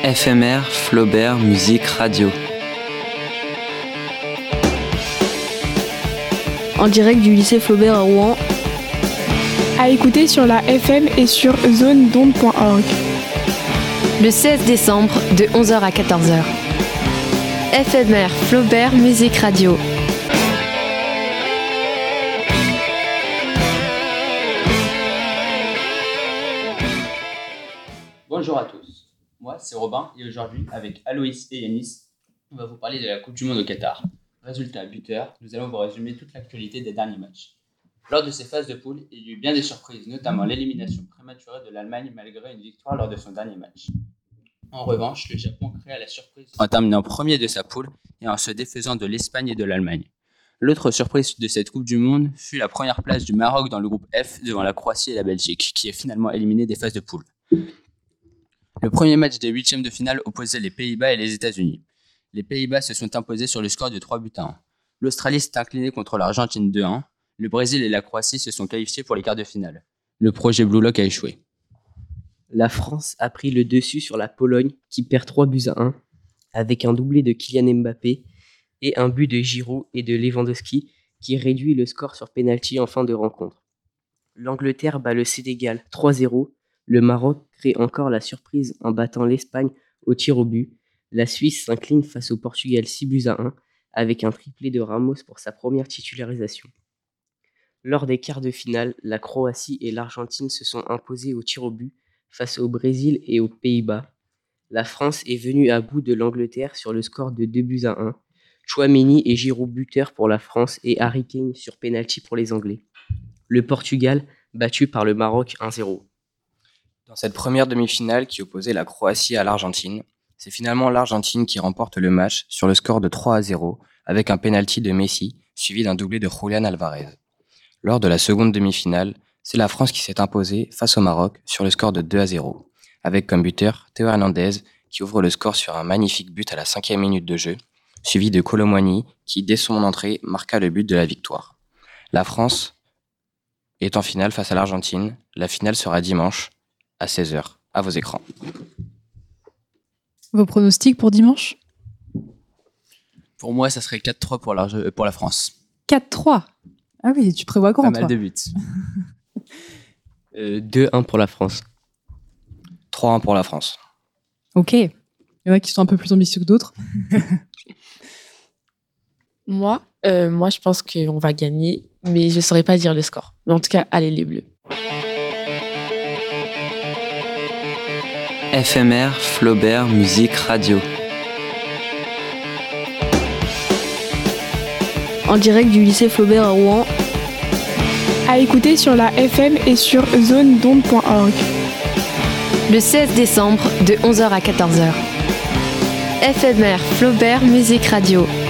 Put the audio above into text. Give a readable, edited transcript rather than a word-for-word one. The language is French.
FMR, Flaubert, musique, radio. En direct du lycée Flaubert à Rouen. À écouter sur la FM et sur zonedonde.org. Le 16 décembre de 11h à 14h. FMR, Flaubert, musique, radio. Bonjour à tous, moi c'est Robin et aujourd'hui avec Aloïs et Yanis, on va vous parler de la Coupe du Monde au Qatar. Résultat, buteur, nous allons vous résumer toute l'actualité des derniers matchs. Lors de ces phases de poule, il y a eu bien des surprises, notamment l'élimination prématurée de l'Allemagne malgré une victoire lors de son dernier match. En revanche, le Japon créa la surprise en terminant premier de sa poule et en se défaisant de l'Espagne et de l'Allemagne. L'autre surprise de cette Coupe du Monde fut la première place du Maroc dans le groupe F devant la Croatie et la Belgique, qui est finalement éliminé des phases de poule. Le premier match des huitièmes de finale opposait les Pays-Bas et les États-Unis. Les Pays-Bas se sont imposés sur le score de 3-1. L'Australie s'est inclinée contre l'Argentine 2-1. Le Brésil et la Croatie se sont qualifiés pour les quarts de finale. Le projet Blue Lock a échoué. La France a pris le dessus sur la Pologne qui perd 3-1 avec un doublé de Kylian Mbappé et un but de Giroud et de Lewandowski qui réduit le score sur pénalty en fin de rencontre. L'Angleterre bat le Sénégal 3-0. Le Maroc crée encore la surprise en battant l'Espagne au tir au but. La Suisse s'incline face au Portugal 6-1 avec un triplé de Ramos pour sa première titularisation. Lors des quarts de finale, la Croatie et l'Argentine se sont imposées au tir au but face au Brésil et aux Pays-Bas. La France est venue à bout de l'Angleterre sur le score de 2-1. Tchouaméni et Giroud buteurs pour la France et Harry Kane sur pénalty pour les Anglais. Le Portugal battu par le Maroc 1-0. Dans cette première demi-finale qui opposait la Croatie à l'Argentine, c'est finalement l'Argentine qui remporte le match sur le score de 3-0 avec un pénalty de Messi suivi d'un doublé de Julián Álvarez. Lors de la seconde demi-finale, c'est la France qui s'est imposée face au Maroc sur le score de 2-0 avec comme buteur Théo Hernandez qui ouvre le score sur un magnifique but à la 5e minute de jeu, suivi de Kolo Muani qui dès son entrée marqua le but de la victoire. La France est en finale face à l'Argentine. La finale sera dimanche à 16h, à vos écrans. Vos pronostics pour dimanche ? Pour moi, ça serait 4-3 pour la France. 4-3 ? Ah oui, tu prévois grand, Pas mal toi. de buts. 2-1 pour la France. 3-1 pour la France. Ok. Il y en a qui sont un peu plus ambitieux que d'autres. Moi, je pense qu'on va gagner, mais je ne saurais pas dire le score. Mais en tout cas, allez les Bleus. FMR, Flaubert, musique, radio. En direct du lycée Flaubert à Rouen. À écouter sur la FM et sur zonedonde.org. Le 16 décembre de 11h à 14h. FMR, Flaubert, musique, radio.